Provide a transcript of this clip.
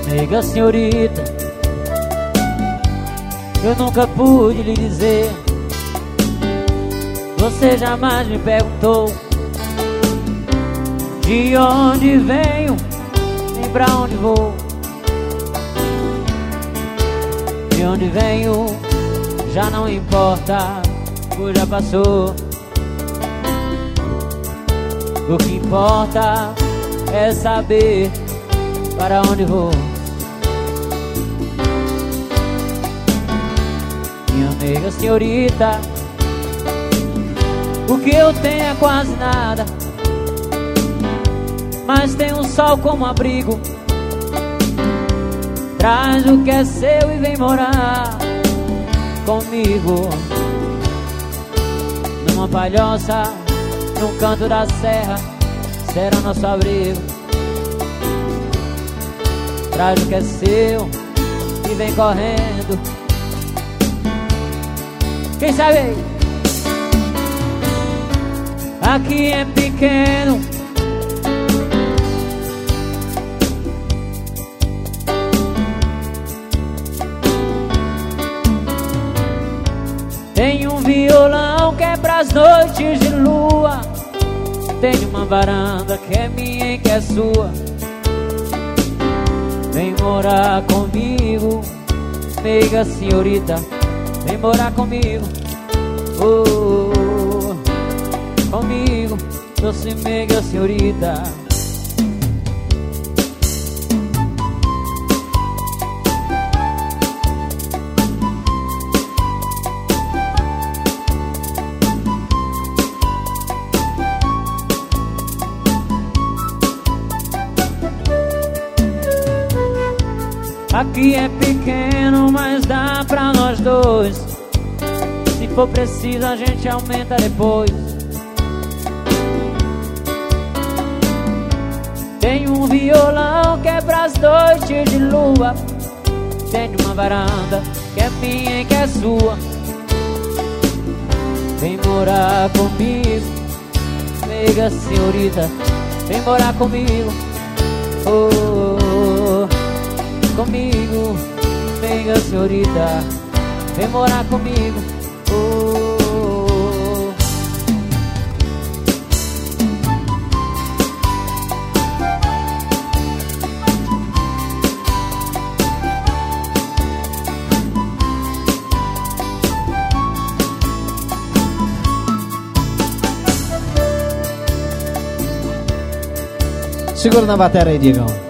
Nega senhorita, eu nunca pude lhe dizer. Você jamais me perguntou de onde venho, nem pra onde vou. De onde venho já não importa, pois já passou. O que importa é saber para onde vou. Minha nega senhorita, o que eu tenho é quase nada, mas tem um sol como abrigo. Traz o que é seu e vem morar comigo. Numa palhoça, num canto da serra, será nosso abrigo. Traz o que é seu e vem correndo. Quem sabe aí? Aqui é pequeno, tem um violão que é pras noites de lua, tem uma varanda que é minha e que é sua. Vem morar comigo, meiga senhorita, vem morar comigo. Oh, comigo, doce meiga senhorita. Aqui é pequeno, mas dá pra nós dois. Se for preciso a gente aumenta depois. Tem um violão que é pras noites de lua, tem uma varanda que é minha e que é sua. Vem morar comigo, meiga senhorita, vem morar comigo. Oh, comigo, meiga senhorita, vem morar comigo. Oh. Segura na bateria aí, Diegão.